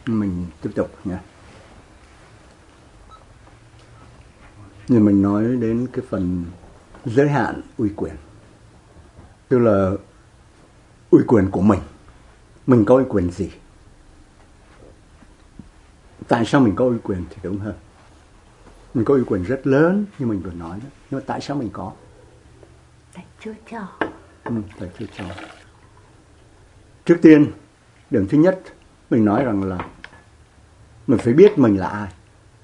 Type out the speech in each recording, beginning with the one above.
Mình tiếp tục nha. Như mình nói đến cái phần giới hạn uy quyền, tức là uy quyền của mình có uy quyền gì, tại sao mình có uy quyền thì đúng hơn. Mình có uy quyền rất lớn như mình vừa nói đó, nhưng mà tại sao mình có? Tại Chúa cho. Tại Chúa cho. Trước tiên, điểm thứ nhất, mình nói rằng là mình phải biết mình là ai.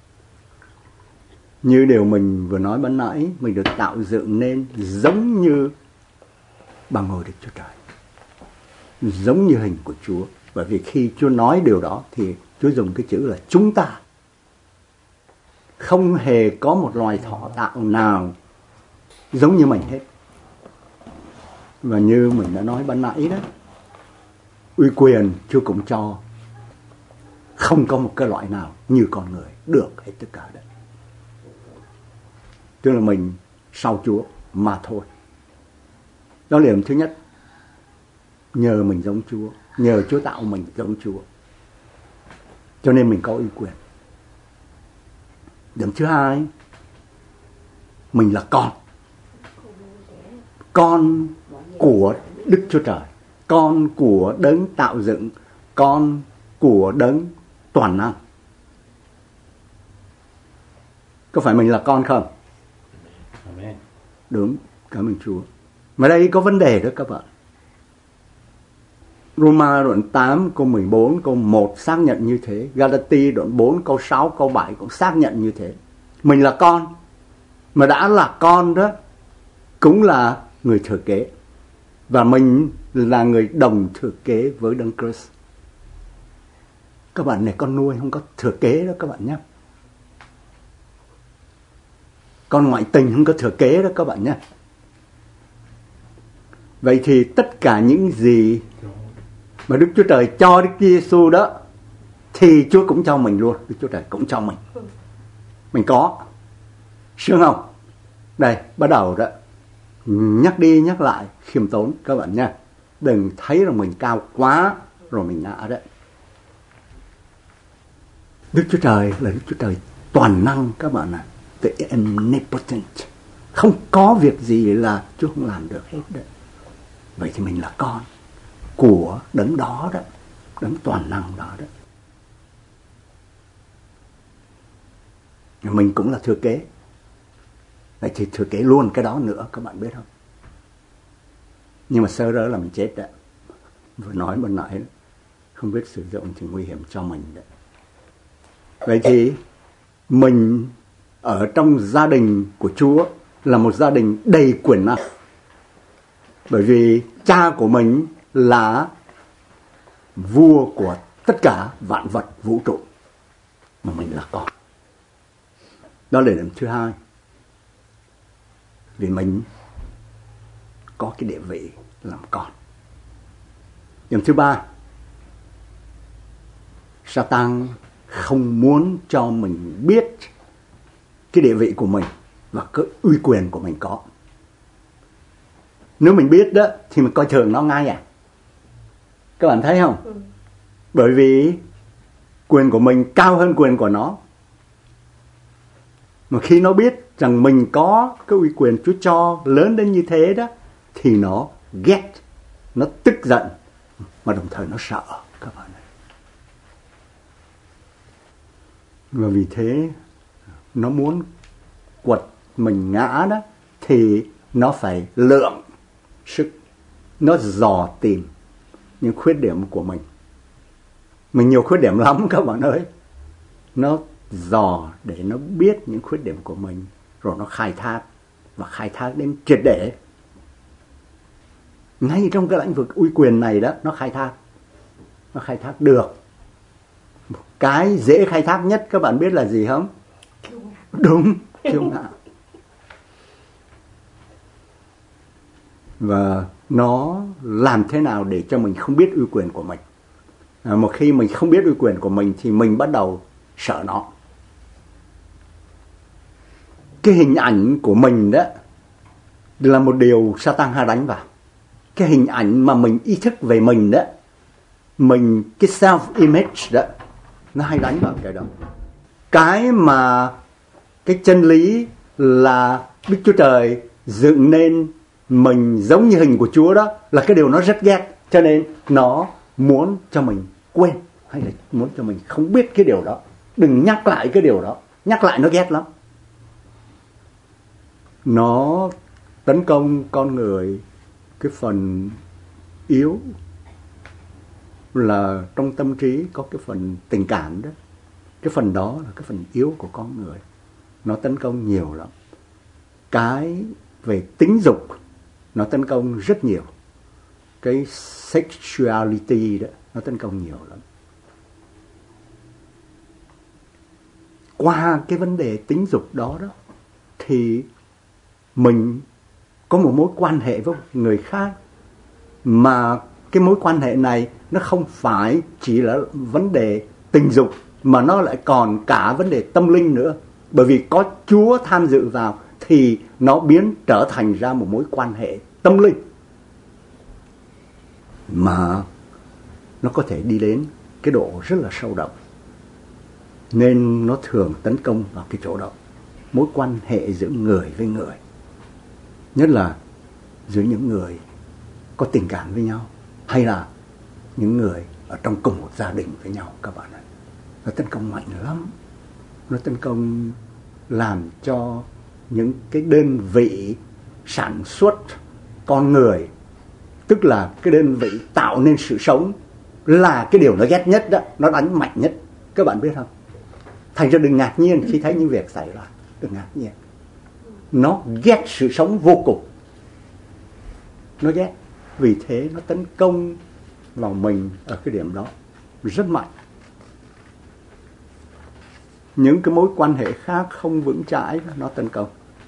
Như điều mình vừa nói ban nãy, mình được tạo dựng nên giống như bà ngồi Đức Chúa Trời, giống như hình của Chúa. Bởi vì khi Chúa nói điều đó thì Chúa dùng cái chữ là chúng ta. Không hề có một loài thọ tạo nào giống như mình hết. Và như mình đã nói ban nãy đó, uy quyền Chúa cũng cho. Không có một cái loại nào như con người được hết tất cả đấy. Tức là mình sau Chúa mà thôi. Đó là điểm thứ nhất. Nhờ mình giống Chúa, nhờ Chúa tạo mình giống Chúa, cho nên mình có uy quyền. Điểm thứ hai, mình là con của Đức Chúa Trời, con của đấng tạo dựng, con của đấng toàn năng. Có phải mình là con không? Amen. Đúng, cảm ơn Chúa. Mà đây có vấn đề đó các bạn. Roma đoạn 8 câu 14 câu 1 xác nhận như thế. Galati đoạn 4 câu 6 câu 7 cũng xác nhận như thế. Mình là con. Mà đã là con đó, cũng là người thừa kế. Và mình là người đồng thừa kế với Đấng Christ. Các bạn này con nuôi không có thừa kế đó các bạn nhé. Con ngoại tình không có thừa kế đó các bạn nhé. Vậy thì tất cả những gì mà Đức Chúa Trời cho Đức Giêsu đó thì Chúa cũng cho mình luôn. Đức Chúa Trời cũng cho mình. Mình có. Sướng không? Đây, bắt đầu đó. Nhắc đi nhắc lại khiêm tốn các bạn nha. Đừng thấy rằng mình cao quá rồi mình ngã đấy. Đức Chúa Trời là Đức Chúa Trời toàn năng các bạn ạ. The omnipotent. Không có việc gì là Chúa không làm được hết đấy. Vậy thì mình là con của đấng đó đó, đấng toàn năng đó đó. Mình cũng là thừa kế. Vậy thì thừa kế luôn cái đó nữa các bạn biết không? Nhưng mà sơ rỡ là mình chết đó. Vừa nói bên nãy đó. Không biết sử dụng thì nguy hiểm cho mình đó. Vậy thì mình ở trong gia đình của Chúa là một gia đình đầy quyền năng. Bởi vì cha của mình là vua của tất cả vạn vật vũ trụ. Mà mình là con. Đó là điểm thứ hai. Vì mình có cái địa vị làm con. Điểm thứ ba, Satan không muốn cho mình biết cái địa vị của mình và cái uy quyền của mình có. Nếu mình biết đó thì mình coi thường nó ngay à. Các bạn thấy không? Bởi vì quyền của mình cao hơn quyền của nó. Mà khi nó biết rằng mình có cái uy quyền Chúa cho lớn đến như thế đó, thì nó ghét, nó tức giận, mà đồng thời nó sợ các bạn này. Và vì thế nó muốn quật mình ngã đó, thì nó phải lượng sức, nó dò tìm những khuyết điểm của mình. Mình nhiều khuyết điểm lắm các bạn ơi. Nó dò để nó biết những khuyết điểm của mình, rồi nó khai thác, và khai thác đến triệt để. Ngay trong cái lĩnh vực uy quyền này đó, nó khai thác. Nó khai thác được. Một cái dễ khai thác nhất các bạn biết là gì không? Đúng, kiêu ngạo. Và nó làm thế nào để cho mình không biết uy quyền của mình. Một khi mình không biết uy quyền của mình thì mình bắt đầu sợ nó. Cái hình ảnh của mình đó là một điều Satan hay đánh vào. Cái hình ảnh mà mình ý thức về mình đó, mình, cái self-image đó, nó hay đánh vào cái đó. Cái mà cái chân lý là Đức Chúa Trời dựng nên mình giống như hình của Chúa đó là cái điều nó rất ghét, cho nên nó muốn cho mình quên, hay là muốn cho mình không biết cái điều đó. Đừng nhắc lại cái điều đó, nhắc lại nó ghét lắm. Nó tấn công con người cái phần yếu, là trong tâm trí có cái phần tình cảm đó. Cái phần đó là cái phần yếu của con người. Nó tấn công nhiều lắm. Cái về tính dục nó tấn công rất nhiều. Cái sexuality đó nó tấn công nhiều lắm. Qua cái vấn đề tính dục đó thì mình có một mối quan hệ với người khác, mà cái mối quan hệ này nó không phải chỉ là vấn đề tình dục, mà nó lại còn cả vấn đề tâm linh nữa. Bởi vì có Chúa tham dự vào thì nó biến trở thành ra một mối quan hệ tâm linh, mà nó có thể đi đến cái độ rất là sâu đậm. Nên nó thường tấn công vào cái chỗ đó, mối quan hệ giữa người với người, nhất là giữa những người có tình cảm với nhau, hay là những người ở trong cùng một gia đình với nhau các bạn ạ. Nó tấn công mạnh lắm. Nó tấn công làm cho những cái đơn vị sản xuất con người, tức là cái đơn vị tạo nên sự sống, là cái điều nó ghét nhất đó, nó đánh mạnh nhất. Các bạn biết không? Thành ra đừng ngạc nhiên khi thấy những việc xảy ra. Đừng ngạc nhiên. Nó ghét sự sống vô cùng. Nó ghét. Vì thế nó tấn công vào mình ở cái điểm đó rất mạnh. Những cái mối quan hệ khác không vững chãi nó tấn công.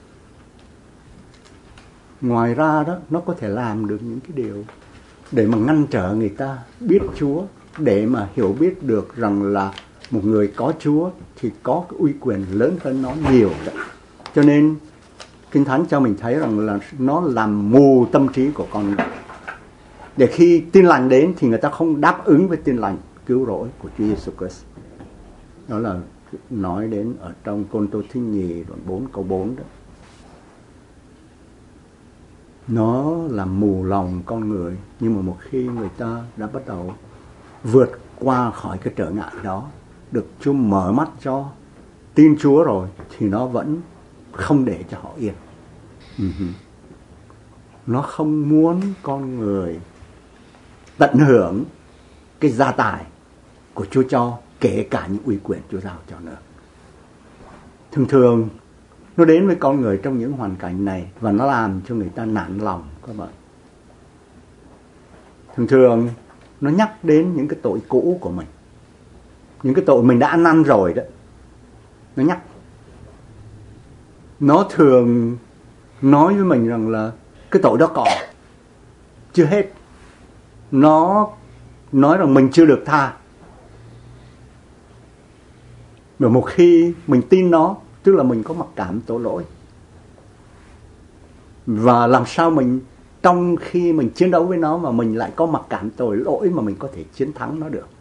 Ngoài ra đó, nó có thể làm được những cái điều để mà ngăn trở người ta biết Chúa, để mà hiểu biết được rằng là một người có Chúa thì có cái uy quyền lớn hơn nó nhiều đó. Cho nên Kinh Thánh cho mình thấy rằng là nó làm mù tâm trí của con người. Để khi tin lành đến thì người ta không đáp ứng với tin lành cứu rỗi của Chúa Giêsu Christ. Đó là nói đến ở trong Côn-tô thứ nhì đoạn 4 câu 4 đó. Nó làm mù lòng con người. Nhưng mà một khi người ta đã bắt đầu vượt qua khỏi cái trở ngại đó, được Chúa mở mắt cho tin Chúa rồi, thì nó vẫn không để cho họ yên. Nó không muốn con người tận hưởng cái gia tài của Chúa cho, kể cả những uy quyền Chúa giao cho nữa. Thường thường nó đến với con người trong những hoàn cảnh này và nó làm cho người ta nản lòng các bạn. Thường thường nó nhắc đến những cái tội cũ của mình, những cái tội mình đã ăn năn rồi đó. Nó nhắc. Nó thường nói với mình rằng là cái tội đó còn chưa hết. Nó nói rằng mình chưa được tha. Và một khi mình tin nó, tức là mình có mặc cảm tội lỗi. Và làm sao mình trong khi mình chiến đấu với nó mà mình lại có mặc cảm tội lỗi mà mình có thể chiến thắng nó được.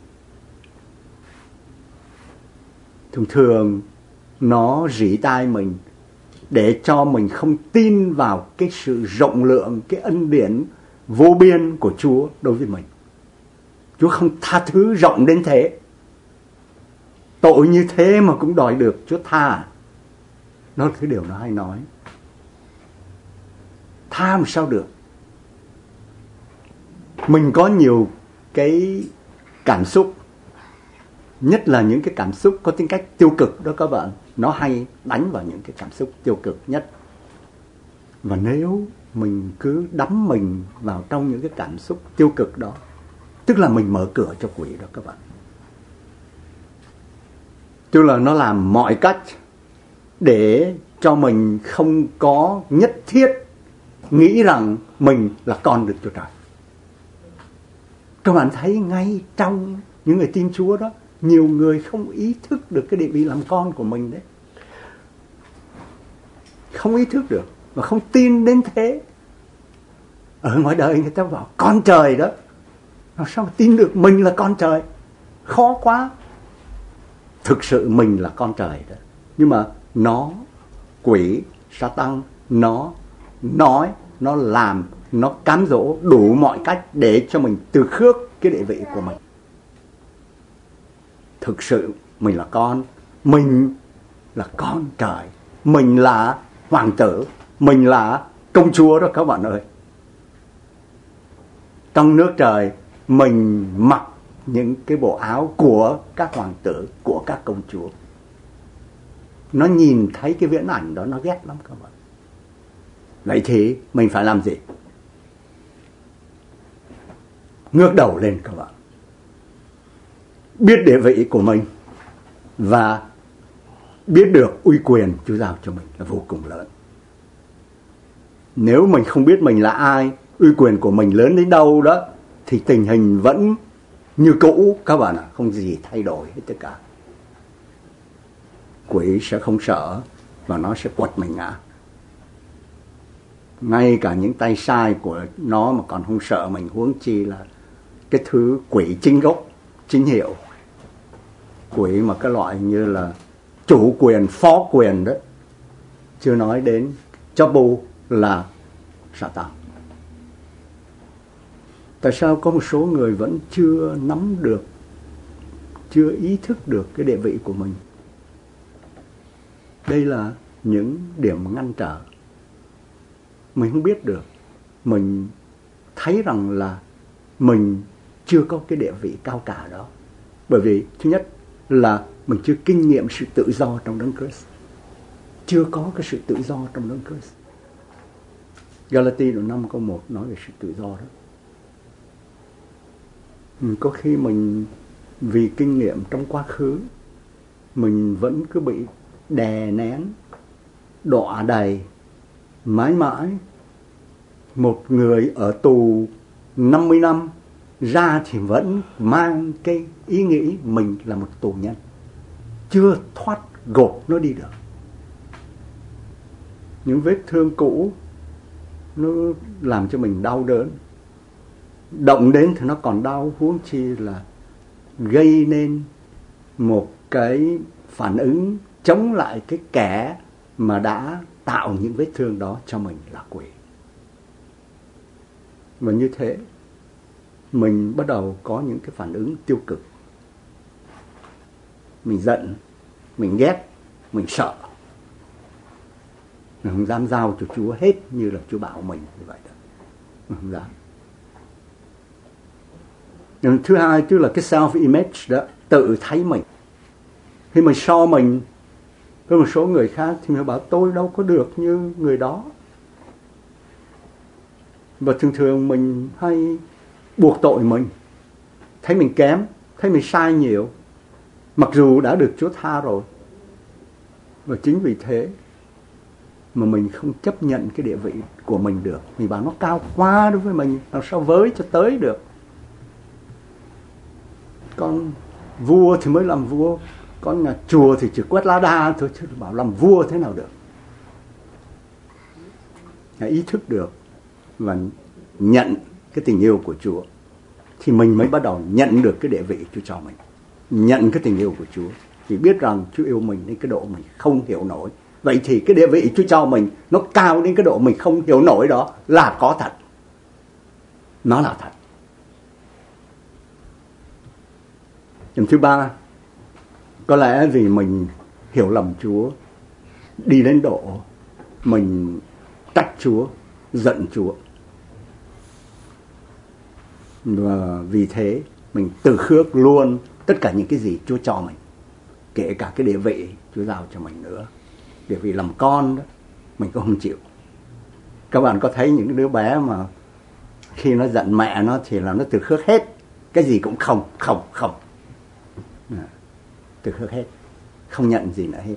Thường thường nó rỉ tai mình để cho mình không tin vào cái sự rộng lượng, cái ân điển vô biên của Chúa đối với mình. Chúa không tha thứ rộng đến thế. Tội như thế mà cũng đòi được Chúa tha. Nó là cái điều nó hay nói. Tha làm sao được? Mình có nhiều cái cảm xúc, nhất là những cái cảm xúc có tính cách tiêu cực đó các bạn. Nó hay đánh vào những cái cảm xúc tiêu cực nhất. Và nếu mình cứ đắm mình vào trong những cái cảm xúc tiêu cực đó, tức là mình mở cửa cho quỷ đó các bạn. Tức là nó làm mọi cách để cho mình không có nhất thiết nghĩ rằng mình là con Đức Chúa Trời. Các bạn thấy ngay trong những người tin Chúa đó, nhiều người không ý thức được cái địa vị làm con của mình đấy. Không ý thức được và không tin đến thế. Ở ngoài đời người ta bảo con trời đó, làm sao mà tin được mình là con trời? Khó quá. thực sự mình là con trời đó. Nhưng mà nó, quỷ, Satan, nó nói, nó làm, nó cám dỗ đủ mọi cách để cho mình từ khước cái địa vị của mình. Thực sự mình là con, mình là con trời, mình là hoàng tử, mình là công chúa đó các bạn ơi. Trong nước trời mình mặc những cái bộ áo của các hoàng tử, của các công chúa. Nó nhìn thấy cái viễn ảnh đó nó ghét lắm các bạn. Vậy thì mình phải làm gì? Ngước đầu lên các bạn. Biết địa vị của mình và biết được uy quyền Chúa giao cho mình là vô cùng lớn. Nếu mình không biết mình là ai, uy quyền của mình lớn đến đâu đó, thì tình hình vẫn như cũ các bạn ạ, không gì thay đổi hết tất cả. Quỷ sẽ không sợ và nó sẽ quật mình ngã. Ngay cả những tay sai của nó mà còn không sợ mình, huống chi là cái thứ quỷ chính gốc, chính hiệu. Quỷ mà cái loại như là chủ quyền, phó quyền đó, chưa nói đến Chabu là Satan. Tại sao có một số người vẫn chưa nắm được, chưa ý thức được cái địa vị của mình? Đây là những điểm ngăn trở. Mình không biết được. Mình thấy rằng là mình chưa có cái địa vị cao cả đó. Bởi vì thứ nhất là mình chưa kinh nghiệm sự tự do trong Đấng Christ. Chưa có cái sự tự do trong Đấng Christ. Galati đoạn 5 câu 1 nói về sự tự do đó. Có khi mình vì kinh nghiệm trong quá khứ, mình vẫn cứ bị đè nén, đọa đầy, mãi mãi. Một người ở tù 50 năm ra thì vẫn mang cái ý nghĩ mình là một tù nhân, chưa thoát gột nó đi được. Những vết thương cũ nó làm cho mình đau đớn, động đến thì nó còn đau, huống chi là gây nên một cái phản ứng chống lại cái kẻ mà đã tạo những vết thương đó cho mình là quỷ. Và như thế mình bắt đầu có những cái phản ứng tiêu cực. Mình giận, mình ghét, mình sợ. Mình không dám giao cho Chúa hết như là Chúa bảo mình như vậy đó. Mình không dám. Nhưng thứ hai tức là cái self-image đó, tự thấy mình. Khi mình so mình với một số người khác thì mình bảo tôi đâu có được như người đó. Và thường thường mình hay buộc tội mình, thấy mình kém, thấy mình sai nhiều, mặc dù đã được Chúa tha rồi. Và chính vì thế mà mình không chấp nhận cái địa vị của mình được. Mình bảo nó cao quá đối với mình, làm sao với cho tới được. Con vua thì mới làm vua, con nhà chùa thì chỉ quét lá đa thôi, chứ bảo làm vua thế nào được. Ý thức được và nhận cái tình yêu của Chúa thì mình mới bắt đầu nhận được cái địa vị Chúa cho mình. Nhận cái tình yêu của Chúa thì biết rằng Chúa yêu mình đến cái độ mình không hiểu nổi. Vậy thì cái địa vị Chúa cho mình nó cao đến cái độ mình không hiểu nổi, đó là có thật. Nó là thật. Điểm thứ ba, có lẽ vì mình hiểu lầm Chúa, đi đến độ mình trách Chúa, giận Chúa. Và vì thế mình từ khước luôn tất cả những cái gì Chúa cho mình, kể cả cái địa vị Chúa giao cho mình nữa. Địa vị làm con đó mình cũng không chịu. Các bạn có thấy những đứa bé mà khi nó giận mẹ nó thì là nó từ khước hết, cái gì cũng không. Từ khước hết, không nhận gì nữa hết.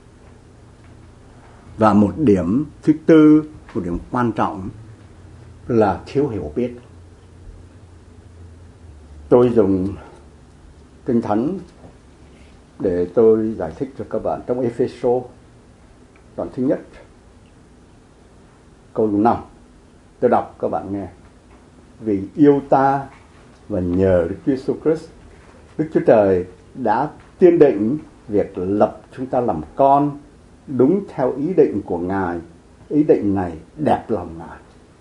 Và một điểm thứ tư, một điểm quan trọng là thiếu hiểu biết. Tôi dùng Kinh Thánh để tôi giải thích cho các bạn. Trong Ê-phê-sô đoạn thứ nhất câu 5, tôi đọc các bạn nghe. Vì yêu ta và nhờ Đức Chúa Jesus Christ, Đức Chúa Trời đã tiên định việc lập chúng ta làm con đúng theo ý định của Ngài. Ý định này đẹp lòng Ngài.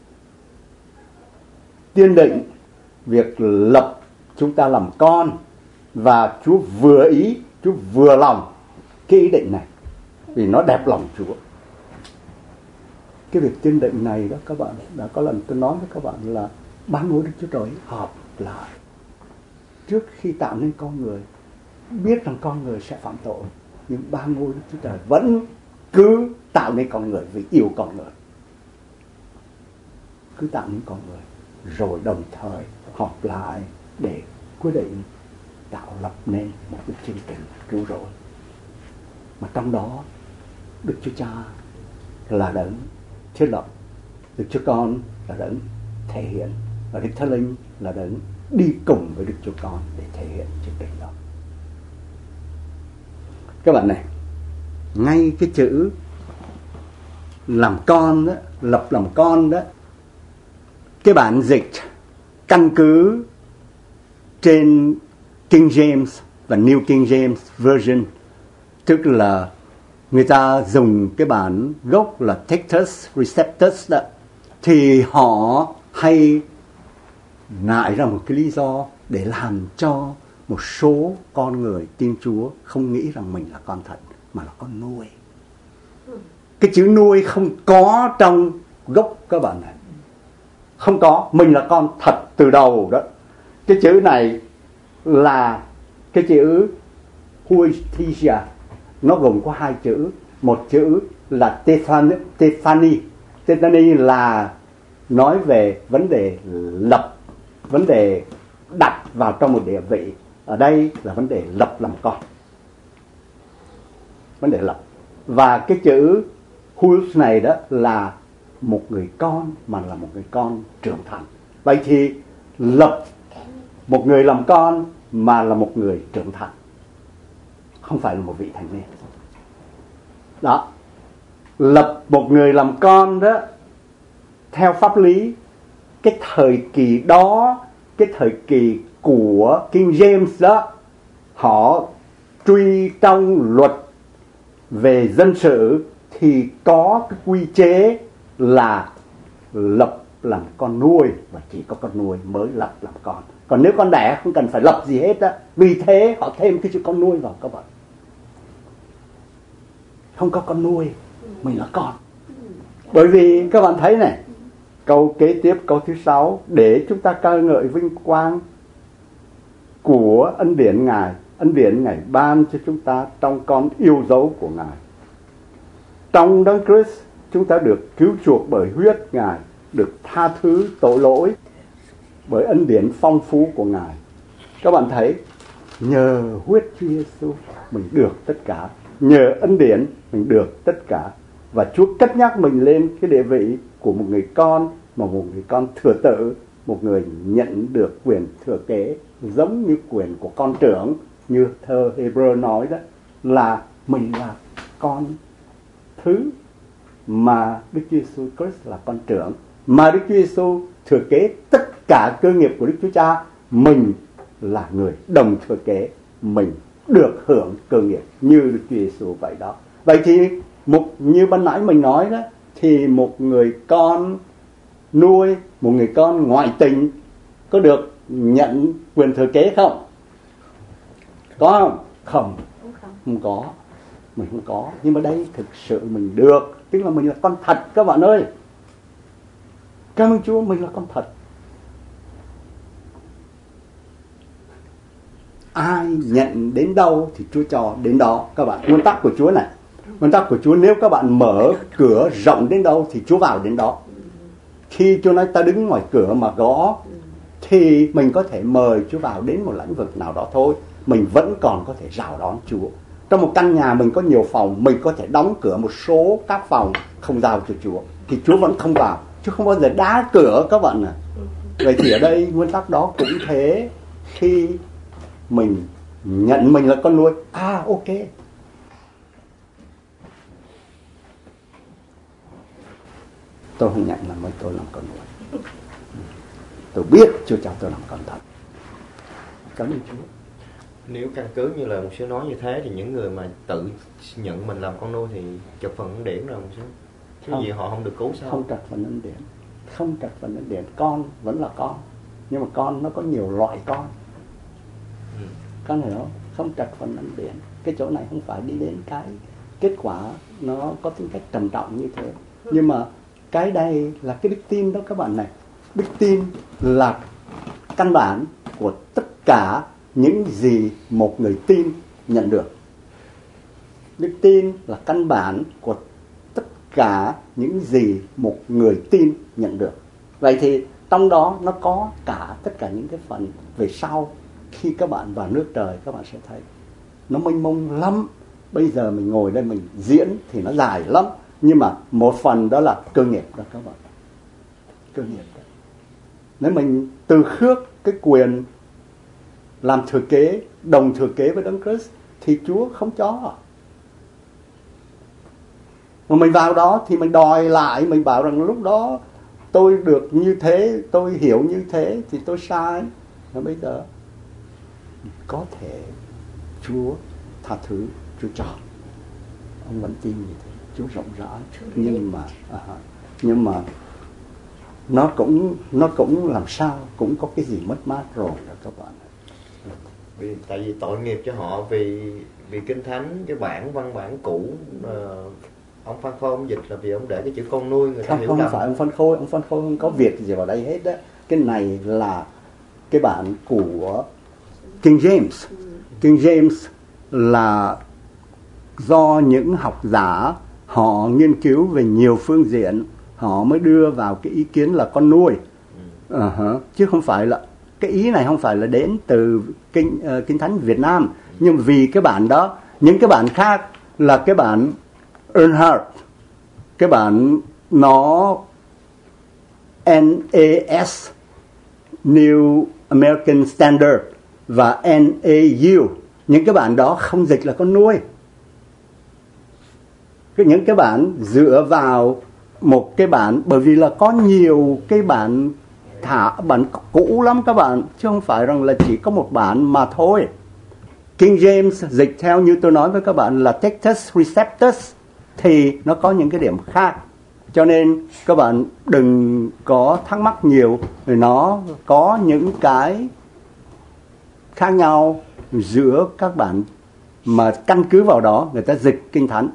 Tiên định, việc lập chúng ta làm con, và Chúa vừa ý, Chúa vừa lòng cái ý định này, vì nó đẹp lòng Chúa. Cái việc tiên định này đó các bạn, đã có lần tôi nói với các bạn là ba ngôi Đức Chúa Trời họp lại trước khi tạo nên con người, biết rằng con người sẽ phạm tội, nhưng ba ngôi Đức Chúa Trời vẫn cứ tạo nên con người vì yêu con người, cứ tạo nên con người, rồi đồng thời họp lại để quyết định tạo lập nên một cái chương trình cứu rỗi, mà trong đó Đức Chúa Cha là đấng thiết lập, Đức Chúa Con là đấng thể hiện, và Đức Thánh Linh là đấng đi cùng với Đức Chúa Con để thể hiện chương trình đó. Các bạn này, ngay cái chữ làm con đó, lập làm con đó, cái bản dịch căn cứ trên King James và New King James Version, tức là người ta dùng cái bản gốc là Textus Receptus đó, thì họ hay nại ra một cái lý do để làm cho một số con người tin Chúa không nghĩ rằng mình là con thật, mà là con nuôi. Cái chữ nuôi không có trong gốc các bạn này. Không có, mình là con thật từ đầu đó. Cái chữ này là cái chữ huitia, nó gồm có hai chữ. Một chữ là Tethani. Tethani là nói về vấn đề lập, vấn đề đặt vào trong một địa vị. Ở đây là vấn đề lập làm con, vấn đề lập. Và cái chữ huios này đó là một người con, mà là một người con trưởng thành. Vậy thì lập một người làm con mà là một người trưởng thành, không phải là một vị thành niên. Đó, lập một người làm con đó, theo pháp lý, cái thời kỳ đó, cái thời kỳ của King James đó, họ truy trong luật về dân sự thì có cái quy chế là lập làm con nuôi, và chỉ có con nuôi mới lập làm con. Còn nếu con đẻ không cần phải lập gì hết á. Vì thế họ thêm cái chữ con nuôi vào các bạn. Không có con nuôi, mình là con. Bởi vì các bạn thấy này, câu kế tiếp, câu thứ 6, để chúng ta ca ngợi vinh quang của ân điển Ngài. Ân điển Ngài ban cho chúng ta trong con yêu dấu của Ngài. Trong Đấng Christ chúng ta được cứu chuộc bởi huyết Ngài, được tha thứ tội lỗi bởi ân điển phong phú của Ngài. Các bạn thấy, nhờ huyết Chúa Giêsu mình được tất cả, nhờ ân điển mình được tất cả. Và Chúa cất nhắc mình lên cái địa vị của một người con, mà một người con thừa tự, một người nhận được quyền thừa kế giống như quyền của con trưởng, như thơ Hebrew nói đó, là mình là con thứ, mà Đức Chúa Giêsu Christ là con trưởng, mà Đức Chúa Giêsu thừa kế tất cả cơ nghiệp của Đức Chúa Cha. Mình là người đồng thừa kế, mình được hưởng cơ nghiệp như Đức Chúa Giêsu vậy đó. Vậy thì như ban nãy mình nói đó, thì một người con nuôi, một người con ngoại tình có được nhận quyền thừa kế không? Có không? Không có. Mình không có. Nhưng mà đây thực sự mình được, tức là mình là con thật các bạn ơi. Cảm ơn Chúa, mình là con thật. Ai nhận đến đâu thì Chúa cho đến đó các bạn. Nguyên tắc của Chúa này, nguyên tắc của Chúa, nếu các bạn mở cửa rộng đến đâu thì Chúa vào đến đó. Khi Chúa nói ta đứng ngoài cửa mà gõ, thì mình có thể mời Chúa vào đến một lĩnh vực nào đó thôi. Mình vẫn còn có thể rào đón Chúa. Trong một căn nhà mình có nhiều phòng, mình có thể đóng cửa một số các phòng không giao cho Chúa, thì Chúa vẫn không vào. Chúa không bao giờ đá cửa các bạn ạ. Vậy thì ở đây nguyên tắc đó cũng thế. Khi mình nhận mình là con nuôi, ok, tôi không nhận là tôi làm con nuôi. Tôi biết Chúa cho tôi làm con thật. Cảm ơn Chúa. Nếu căn cứ như là một số nói như thế thì những người mà tự nhận mình làm con nuôi thì chật phần ân điển rồi một số. Cái gì họ không được cứu sao? Không trật phần ân điển. Không trật phần ân điển. Con vẫn là con. Nhưng mà con nó có nhiều loại con. Con hiểu không? Không trật phần ân điển. Cái chỗ này không phải đi đến cái kết quả nó có tính cách trầm trọng như thế. Nhưng mà cái đây là cái đức tin đó các bạn này. Đức tin là căn bản của tất cả những gì một người tin nhận được. Đức tin là căn bản của tất cả những gì một người tin nhận được. Vậy thì trong đó nó có cả tất cả những cái phần về sau. Khi các bạn vào nước trời các bạn sẽ thấy nó mênh mông lắm. Bây giờ mình ngồi đây mình diễn thì nó dài lắm. Nhưng mà một phần đó là cơ nghiệp đó các bạn. Cơ nghiệp đó. Nếu mình từ khước cái quyền làm thừa kế, đồng thừa kế với Đấng Christ thì Chúa không cho. Mà mình vào đó thì mình đòi lại, mình bảo rằng lúc đó tôi được như thế, tôi hiểu như thế thì tôi sai. Và bây giờ có thể Chúa tha thứ, Chúa cho. Ông vẫn tin như thế, Chúa rộng rãi. Nhưng mà nó cũng làm sao cũng có cái gì mất mát rồi đó các bạn. Vì tại vì tội nghiệp cho họ, vì Kinh Thánh cái văn bản cũ ông Phan Khôi ông dịch là vì ông để cái chữ con nuôi người ta hiểu lầm. Không phải ông Phan Khôi không có việc gì vào đây hết đó. Cái này là cái bản của King James. King James là do những học giả họ nghiên cứu về nhiều phương diện họ mới đưa vào cái ý kiến là con nuôi. Chứ không phải là cái ý này không phải là đến từ Kinh Thánh Việt Nam. Nhưng vì cái bản đó, những cái bản khác là cái bản Earnhardt, cái bản nó NAS New American Standard và NAU, những cái bản đó không dịch là con nuôi. Những cái bản dựa vào một cái bản, bởi vì là có nhiều cái bản bản cũ lắm các bạn, chứ không phải rằng là chỉ có một bản mà thôi. King James dịch theo như tôi nói với các bạn là Textus Receptus thì nó có những cái điểm khác. Cho nên các bạn đừng có thắc mắc nhiều, vì nó có những cái khác nhau giữa các bản mà căn cứ vào đó người ta dịch Kinh Thánh.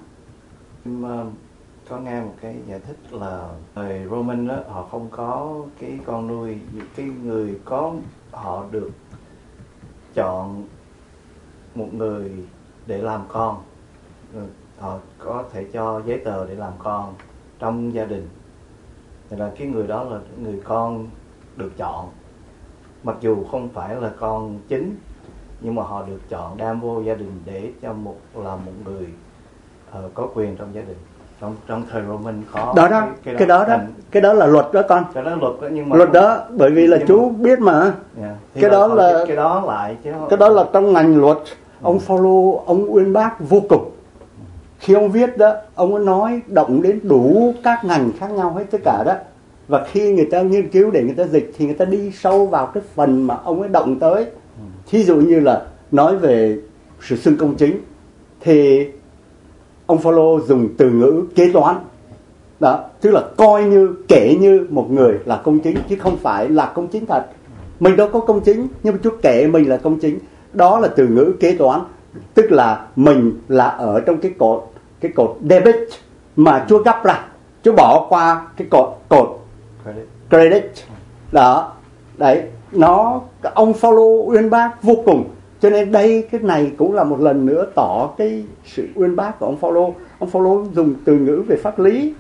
Có nghe một cái giải thích là người Roman đó, họ không có cái con nuôi, cái người có họ được chọn một người để làm con, họ có thể cho giấy tờ để làm con trong gia đình, thì là cái người đó là người con được chọn, mặc dù không phải là con chính, nhưng mà họ được chọn đem vô gia đình để cho một người có quyền trong gia đình. Trong thời Roman có đó cái đó là luật đó con. Cái đó luật đó, nhưng mà luật đó bởi vì là chú biết mà. Cái đó là cái đó lại chứ cái đó là trong ngành luật. Ông Phaolô ông uyên bác vô cùng. Khi ông viết đó, ông có nói động đến đủ các ngành khác nhau hết tất cả đó. Và khi người ta nghiên cứu để người ta dịch thì người ta đi sâu vào cái phần mà ông ấy động tới. Thí dụ như là nói về sự xưng công chính thì ông Phaolô dùng từ ngữ kế toán. Đó, tức là coi như kể như một người là công chính chứ không phải là công chính thật. Mình đâu có công chính, nhưng mà Chúa kể mình là công chính. Đó là từ ngữ kế toán, tức là mình là ở trong cái cột debit mà Chúa gấp ra, Chúa bỏ qua cái cột credit. Đó, đấy, ông Phaolô uyên bác vô cùng. Cho nên đây cái này cũng là một lần nữa tỏ cái sự uyên bác của ông Phaolô. Ông Phaolô dùng từ ngữ về pháp lý.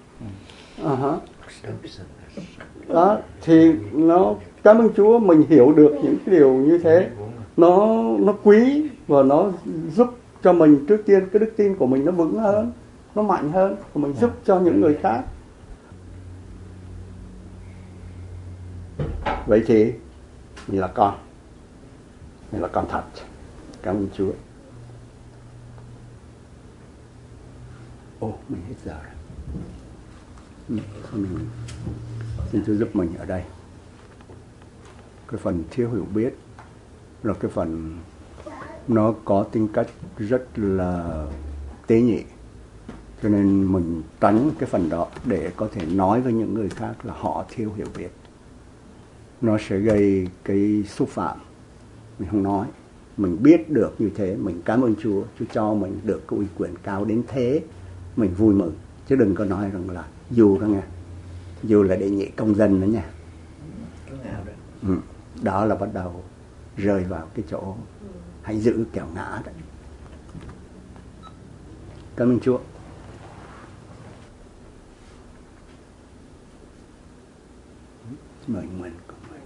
Đó, thì nó cảm ơn Chúa mình hiểu được những cái điều như thế. Nó quý và nó giúp cho mình trước tiên cái đức tin của mình nó vững hơn, nó mạnh hơn, và mình giúp cho những người khác. Vậy thì mình là con. Mình là con thật. Cảm ơn Chúa. Mình hết giờ rồi. Xin Chúa giúp mình ở đây. Cái phần thiếu hiểu biết là cái phần nó có tính cách rất là tế nhị, cho nên mình tránh cái phần đó để có thể nói với những người khác là họ thiếu hiểu biết. Nó sẽ gây cái xúc phạm. Mình không nói. Mình biết được như thế, mình cảm ơn Chúa, Chúa cho mình được cái uy quyền cao đến thế, mình vui mừng. Chứ đừng có nói rằng là dù đó nghe, dù là đệ nhị công dân đó nha. Đó là bắt đầu rơi vào cái chỗ hãy giữ kẻo ngã đấy. Cảm ơn Chúa. Mời mình cùng mình.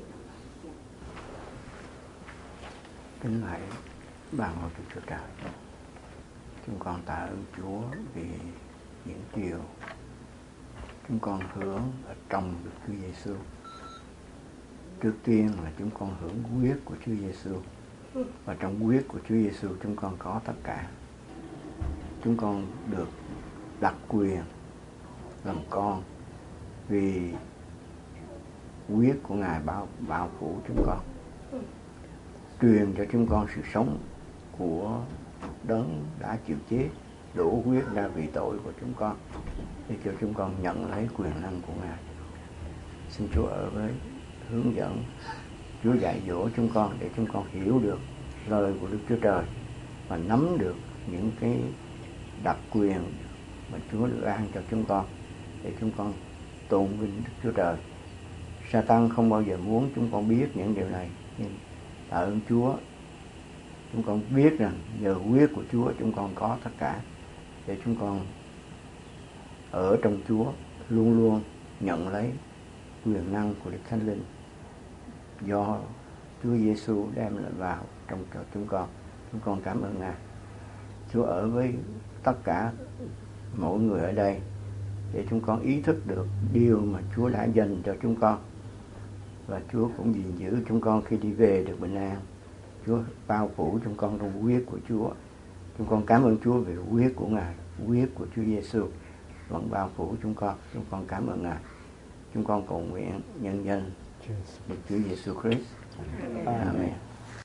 Kính lạy ban ngôi Chúa Trời, chúng con tạ ơn Chúa vì những điều chúng con hưởng ở trong Đức Chúa Giêsu. Trước tiên là chúng con hưởng huyết của Chúa Giêsu, và trong huyết của Chúa Giêsu chúng con có tất cả. Chúng con được đặc quyền làm con vì huyết của Ngài bao phủ chúng con, truyền cho chúng con sự sống của đấng đã chịu chết, đổ huyết ra vì tội của chúng con, để cho chúng con nhận lấy quyền năng của Ngài. Xin Chúa ở với, hướng dẫn, Chúa dạy dỗ chúng con để chúng con hiểu được lời của Đức Chúa Trời và nắm được những cái đặc quyền mà Chúa được ban cho chúng con, để chúng con tôn vinh Đức Chúa Trời. Sa-tan không bao giờ muốn chúng con biết những điều này, nhưng tạ ơn Chúa, chúng con biết rằng nhờ huyết của Chúa chúng con có tất cả, để chúng con ở trong Chúa luôn luôn nhận lấy quyền năng của Đức Thánh Linh do Chúa Giêsu đem lại vào trong cho chúng con. Chúng con cảm ơn Ngài. Chúa ở với tất cả mỗi người ở đây, để chúng con ý thức được điều mà Chúa đã dành cho chúng con, và Chúa cũng gìn giữ chúng con khi đi về được bình an. Chúa bao phủ chúng con trong huyết của Chúa. Chúng con cảm ơn Chúa về huyết của Ngài, huyết của Chúa Giêsu vẫn bao phủ chúng con. Chúng con cảm ơn Ngài. Chúng con cầu nguyện nhân danh Đức Chúa Giêsu Christ. Amen.